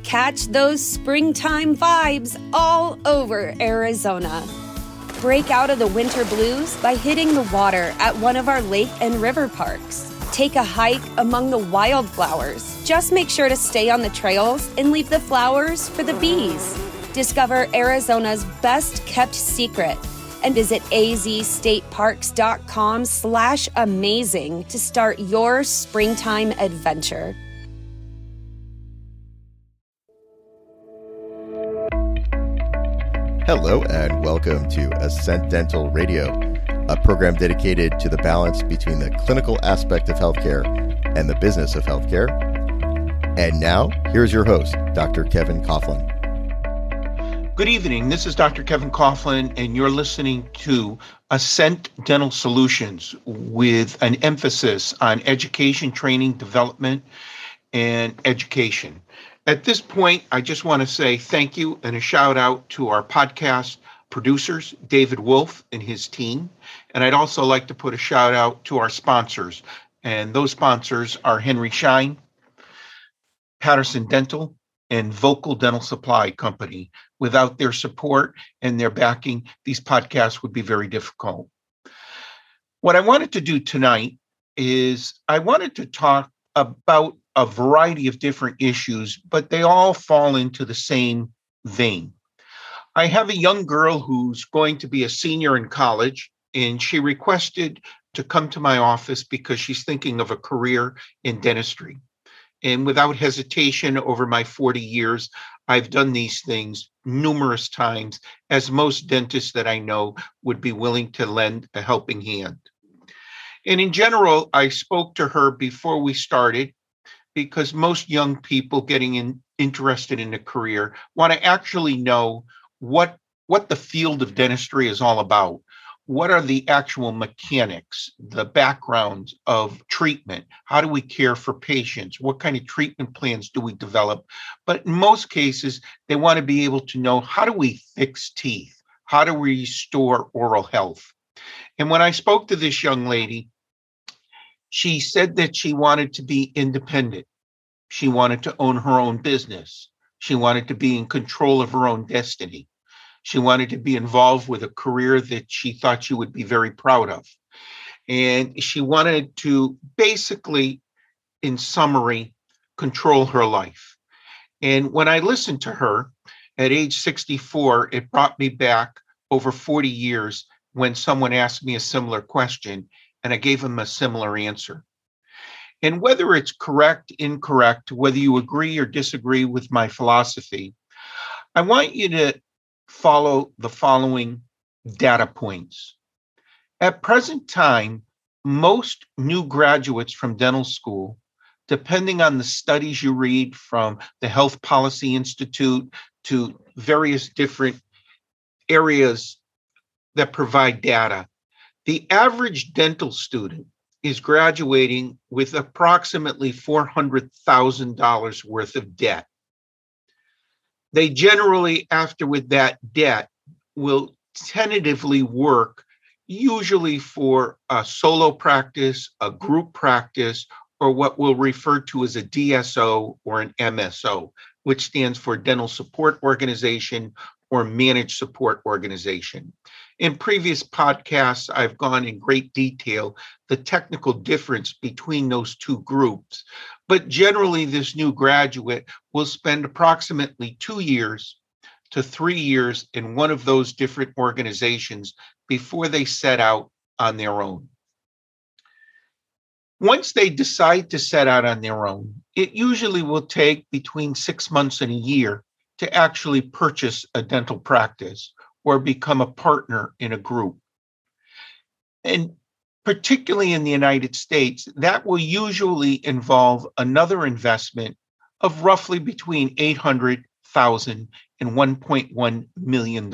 Catch those springtime vibes all over Arizona. Break out of the winter blues by hitting the water at one of our lake and river parks. Take a hike among the wildflowers. Just make sure to stay on the trails and leave the flowers for the bees. Discover Arizona's best kept secret and visit azstateparks.com/amazing to start your springtime adventure. Hello and welcome to Ascent Dental Radio, a program dedicated to the balance between the clinical aspect of healthcare and the business of healthcare. And now, here's your host, Dr. Kevin Coughlin. Good evening. This is Dr. Kevin Coughlin, and you're listening to Ascent Dental Solutions with an emphasis on education, training, development, and education. At this point, I just want to say thank you and a shout out to our podcast producers, David Wolf and his team. And I'd also like to put a shout out to our sponsors. And those sponsors are Henry Schein, Patterson Dental, and Vocal Dental Supply Company. Without their support and their backing, these podcasts would be very difficult. What I wanted to do tonight is I wanted to talk about a variety of different issues, but they all fall into the same vein. I have a young girl who's going to be a senior in college, and she requested to come to my office because she's thinking of a career in dentistry. And without hesitation, over my 40 years, I've done these things numerous times, as most dentists that I know would be willing to lend a helping hand. And in general, I spoke to her before we started because most young people getting interested in a career want to actually know what the field of dentistry is all about. What are the actual mechanics, the backgrounds of treatment? How do we care for patients? What kind of treatment plans do we develop? But in most cases, they want to be able to know, how do we fix teeth? How do we restore oral health? And when I spoke to this young lady, she said that she wanted to be independent. She wanted to own her own business. She wanted to be in control of her own destiny. She wanted to be involved with a career that she thought she would be very proud of. And she wanted to basically, in summary, control her life. And when I listened to her at age 64, it brought me back over 40 years when someone asked me a similar question, and I gave them a similar answer. And whether it's correct, incorrect, whether you agree or disagree with my philosophy, I want you to follow the following data points. At present time, most new graduates from dental school, depending on the studies you read from the Health Policy Institute to various different areas that provide data, the average dental student is graduating with approximately $400,000 worth of debt. They generally, after with that debt, will tentatively work, usually for a solo practice, a group practice, or what we'll refer to as a DSO or an MSO, which stands for Dental Support Organization or Managed Support Organization. In previous podcasts, I've gone in great detail the technical difference between those two groups. But generally, this new graduate will spend approximately 2 years to 3 years in one of those different organizations before they set out on their own. Once they decide to set out on their own, it usually will take between 6 months and a year to actually purchase a dental practice or become a partner in a group. And particularly in the United States, that will usually involve another investment of roughly between $800,000 and $1.1 million.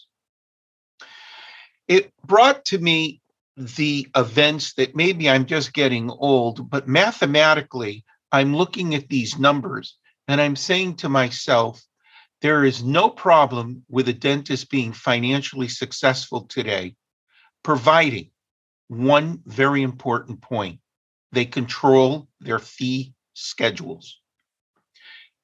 It brought to me the events that maybe I'm just getting old, but mathematically, I'm looking at these numbers and I'm saying to myself, there is no problem with a dentist being financially successful today, providing one very important point: they control their fee schedules.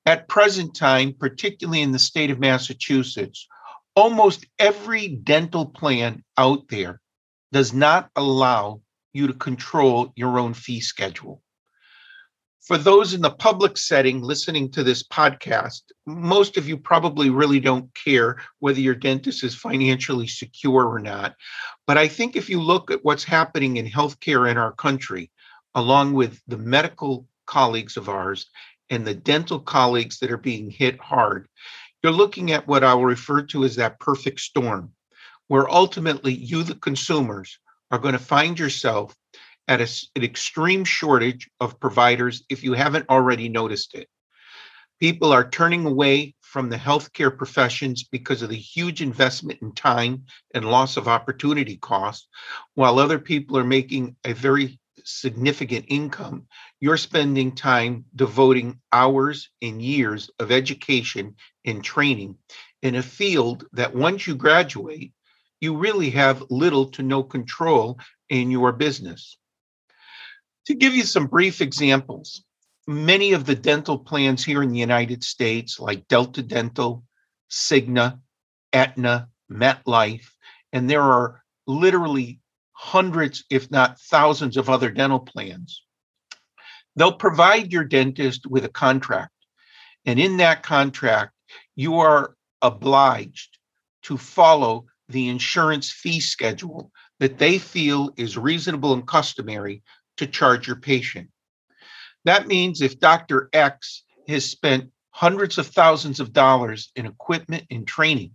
At present time, particularly in the state of Massachusetts, almost every dental plan out there does not allow you to control your own fee schedule. For those in the public setting listening to this podcast, most of you probably really don't care whether your dentist is financially secure or not. But I think if you look at what's happening in healthcare in our country, along with the medical colleagues of ours and the dental colleagues that are being hit hard, you're looking at what I will refer to as that perfect storm, where ultimately you, the consumers, are going to find yourself at an extreme shortage of providers if you haven't already noticed it. People are turning away from the healthcare professions because of the huge investment in time and loss of opportunity costs, while other people are making a very significant income. You're spending time devoting hours and years of education and training in a field that once you graduate, you really have little to no control in your business. To give you some brief examples, many of the dental plans here in the United States, like Delta Dental, Cigna, Aetna, MetLife, and there are literally hundreds, if not thousands, of other dental plans. They'll provide your dentist with a contract. And in that contract, you are obliged to follow the insurance fee schedule that they feel is reasonable and customary to charge your patient. That means if Dr. X has spent hundreds of thousands of dollars in equipment and training,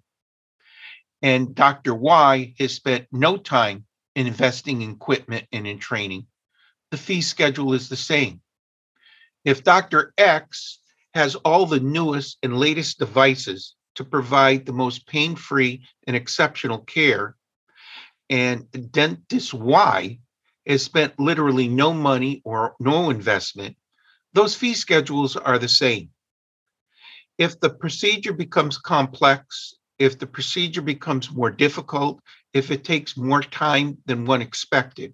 and Dr. Y has spent no time in investing in equipment and in training, the fee schedule is the same. If Dr. X has all the newest and latest devices to provide the most pain-free and exceptional care, and dentist Y has spent literally no money or no investment, those fee schedules are the same. If the procedure becomes complex, if the procedure becomes more difficult, if it takes more time than one expected,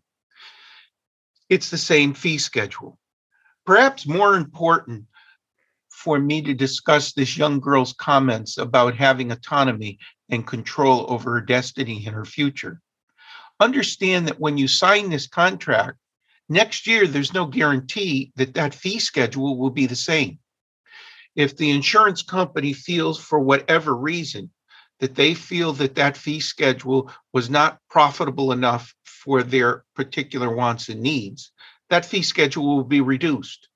it's the same fee schedule. Perhaps more important for me to discuss this young girl's comments about having autonomy and control over her destiny and her future. Understand that when you sign this contract, next year, there's no guarantee that that fee schedule will be the same. If the insurance company feels for whatever reason that they feel that that fee schedule was not profitable enough for their particular wants and needs, that fee schedule will be reduced.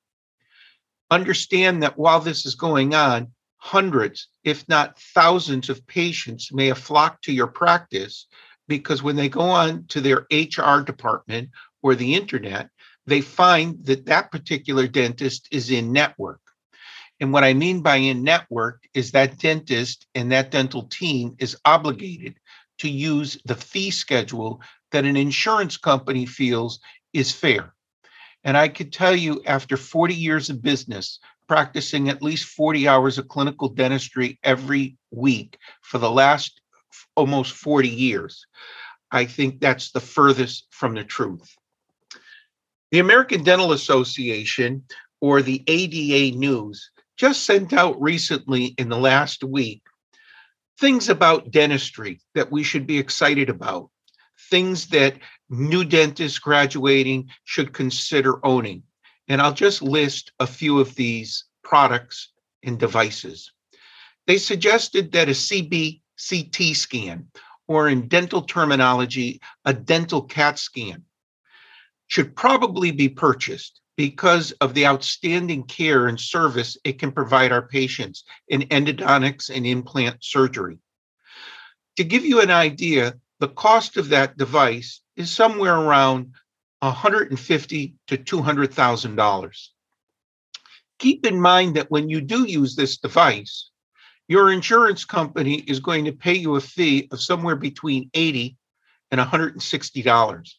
Understand that while this is going on, hundreds, if not thousands of patients may have flocked to your practice because when they go on to their HR department or the internet, they find that that particular dentist is in network. And what I mean by in network is that dentist and that dental team is obligated to use the fee schedule that an insurance company feels is fair. And I could tell you, after 40 years of business, practicing at least 40 hours of clinical dentistry every week for the last almost 40 years, I think that's the furthest from the truth. The American Dental Association, or the ADA News, just sent out recently in the last week things about dentistry that we should be excited about, things that new dentists graduating should consider owning. And I'll just list a few of these products and devices. They suggested that a CBCT scan, or in dental terminology, a dental CAT scan, should probably be purchased because of the outstanding care and service it can provide our patients in endodontics and implant surgery. To give you an idea, the cost of that device is somewhere around $150,000 to $200,000. Keep in mind that when you do use this device, your insurance company is going to pay you a fee of somewhere between $80 and $160.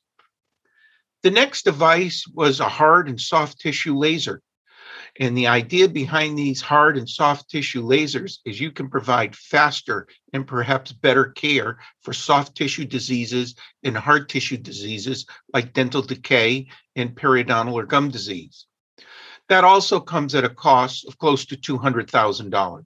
The next device was a hard and soft tissue laser. And the idea behind these hard and soft tissue lasers is you can provide faster and perhaps better care for soft tissue diseases and hard tissue diseases like dental decay and periodontal or gum disease. That also comes at a cost of close to $200,000.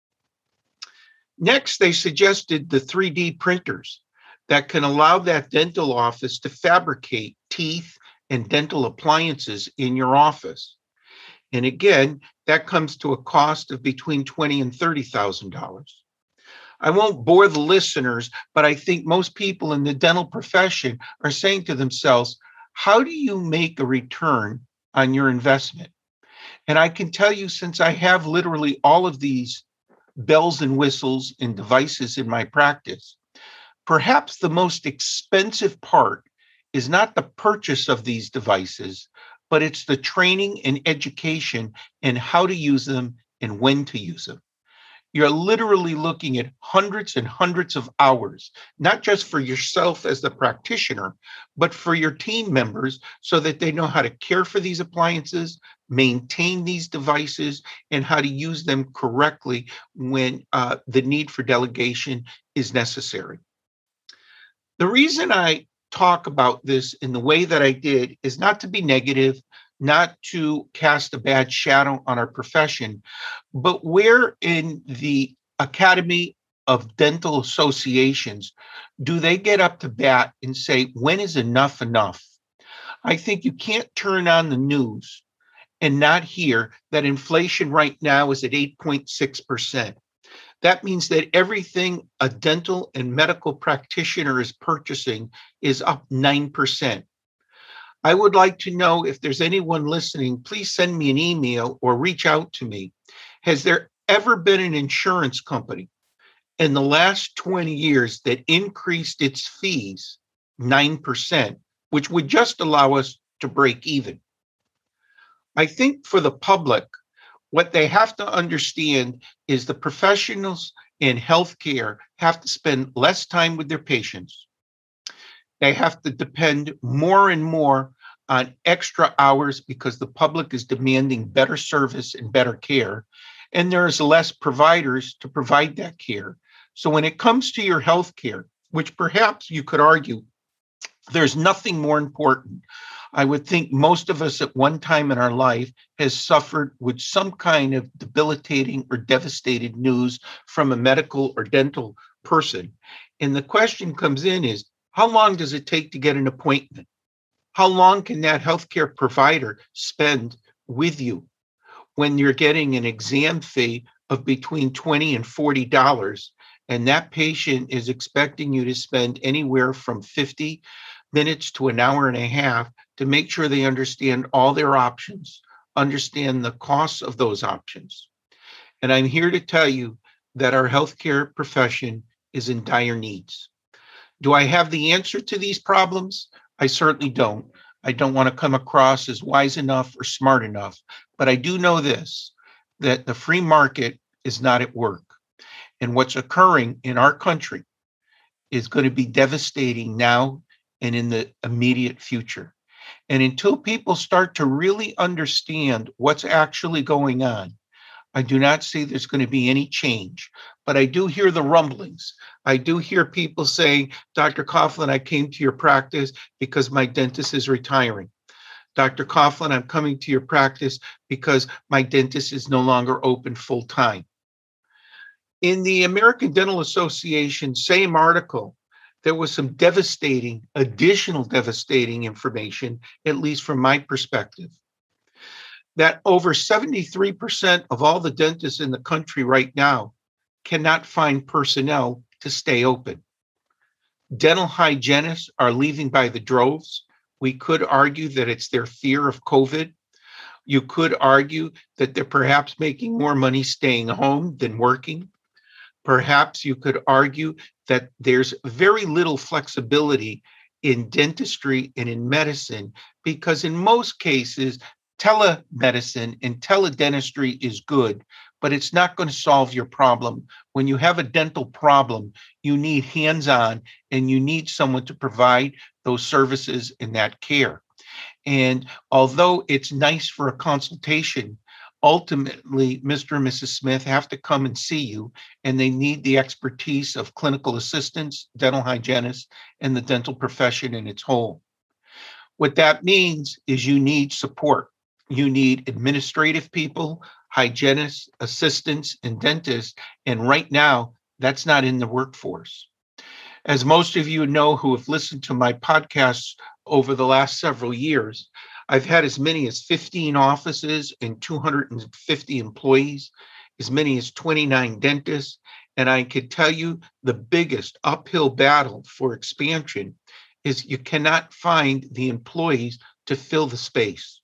Next, they suggested the 3D printers that can allow that dental office to fabricate teeth and dental appliances in your office. And again, that comes to a cost of between $20,000 and $30,000. I won't bore the listeners, but I think most people in the dental profession are saying to themselves, how do you make a return on your investment? And I can tell you, since I have literally all of these bells and whistles and devices in my practice, perhaps the most expensive part is not the purchase of these devices, but it's the training and education and how to use them and when to use them. You're literally looking at hundreds and hundreds of hours, not just for yourself as the practitioner, but for your team members so that they know how to care for these appliances, maintain these devices, and how to use them correctly when the need for delegation is necessary. The reason I talk about this in the way that I did is not to be negative, not to cast a bad shadow on our profession, but where in the Academy of Dental Associations do they get up to bat and say, when is enough enough? I think you can't turn on the news and not hear that inflation right now is at 8.6%. That means that everything a dental and medical practitioner is purchasing is up 9%. I would like to know if there's anyone listening, please send me an email or reach out to me. Has there ever been an insurance company in the last 20 years that increased its fees 9%, which would just allow us to break even? I think for the public, what they have to understand is the professionals in healthcare have to spend less time with their patients. They have to depend more and more on extra hours because the public is demanding better service and better care, and there's less providers to provide that care. So when it comes to your healthcare, which perhaps you could argue there's nothing more important, I would think most of us at one time in our life has suffered with some kind of debilitating or devastating news from a medical or dental person. And the question comes in is, how long does it take to get an appointment? How long can that healthcare provider spend with you when you're getting an exam fee of between $20 and $40, and that patient is expecting you to spend anywhere from 50 minutes to an hour and a half to make sure they understand all their options, understand the costs of those options? And I'm here to tell you that our healthcare profession is in dire needs. Do I have the answer to these problems? I certainly don't. I don't want to come across as wise enough or smart enough, but I do know this, that the free market is not at work. And what's occurring in our country is going to be devastating now and in the immediate future. And until people start to really understand what's actually going on, I do not see there's going to be any change. But I do hear the rumblings. I do hear people saying, Dr. Coughlin, I came to your practice because my dentist is retiring. Dr. Coughlin, I'm coming to your practice because my dentist is no longer open full time. In the American Dental Association, same article, there was some additional devastating information, at least from my perspective, that over 73% of all the dentists in the country right now cannot find personnel to stay open. Dental hygienists are leaving by the droves. We could argue that it's their fear of COVID. You could argue that they're perhaps making more money staying home than working. Perhaps you could argue that there's very little flexibility in dentistry and in medicine because in most cases, telemedicine and teledentistry is good, but it's not going to solve your problem. When you have a dental problem, you need hands-on and you need someone to provide those services and that care. And although it's nice for a consultation, ultimately, Mr. and Mrs. Smith have to come and see you, and they need the expertise of clinical assistants, dental hygienists, and the dental profession in its whole. What that means is you need support. You need administrative people, hygienists, assistants, and dentists. And right now, that's not in the workforce. As most of you know who have listened to my podcasts over the last several years, I've had as many as 15 offices and 250 employees, as many as 29 dentists. And I could tell you the biggest uphill battle for expansion is you cannot find the employees to fill the space.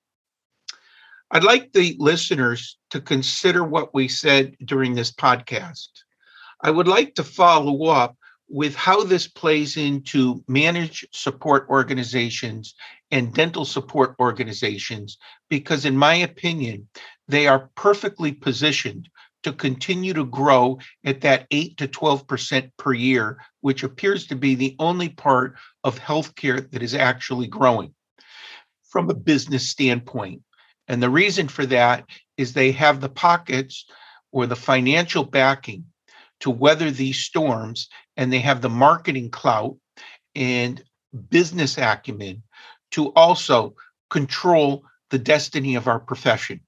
I'd like the listeners to consider what we said during this podcast. I would like to follow up with how this plays into managed support organizations and dental support organizations, because in my opinion, they are perfectly positioned to continue to grow at that 8 to 12% per year, which appears to be the only part of healthcare that is actually growing from a business standpoint. And the reason for that is they have the pockets or the financial backing to weather these storms, and they have the marketing clout and business acumen to also control the destiny of our profession.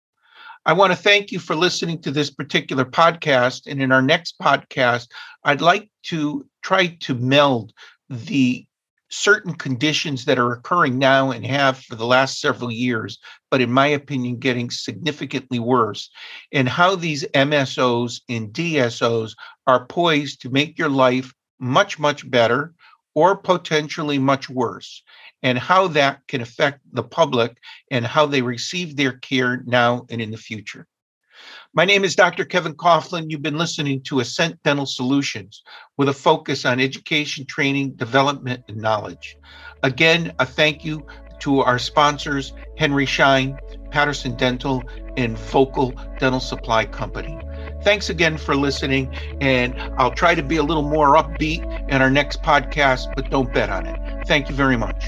I want to thank you for listening to this particular podcast. And in our next podcast, I'd like to try to meld the certain conditions that are occurring now and have for the last several years, but in my opinion, getting significantly worse, and how these MSOs and DSOs are poised to make your life much, much better or potentially much worse, and how that can affect the public and how they receive their care now and in the future. My name is Dr. Kevin Coughlin. You've been listening to Ascent Dental Solutions with a focus on education, training, development, and knowledge. Again, a thank you to our sponsors, Henry Schein, Patterson Dental, and Focal Dental Supply Company. Thanks again for listening, and I'll try to be a little more upbeat in our next podcast, but don't bet on it. Thank you very much.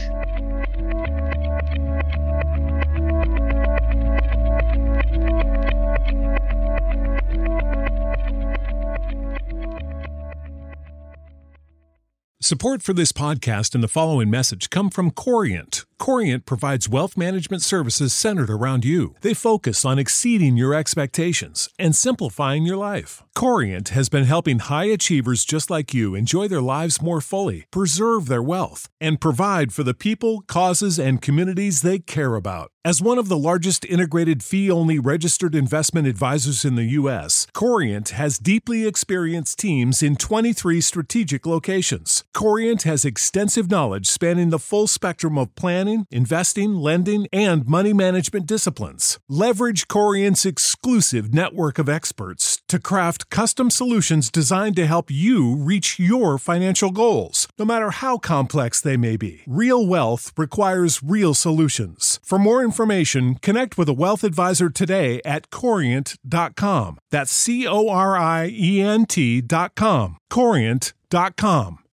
Support for this podcast and the following message come from Corient. Corient provides wealth management services centered around you. They focus on exceeding your expectations and simplifying your life. Corient has been helping high achievers just like you enjoy their lives more fully, preserve their wealth, and provide for the people, causes, and communities they care about. As one of the largest integrated fee-only registered investment advisors in the U.S., Corient has deeply experienced teams in 23 strategic locations. Corient has extensive knowledge spanning the full spectrum of planning, investing, lending, and money management disciplines. Leverage Corient's exclusive network of experts to craft custom solutions designed to help you reach your financial goals, no matter how complex they may be. Real wealth requires real solutions. For more information, connect with a wealth advisor today at Corient.com. That's Corient.com. Corient.com.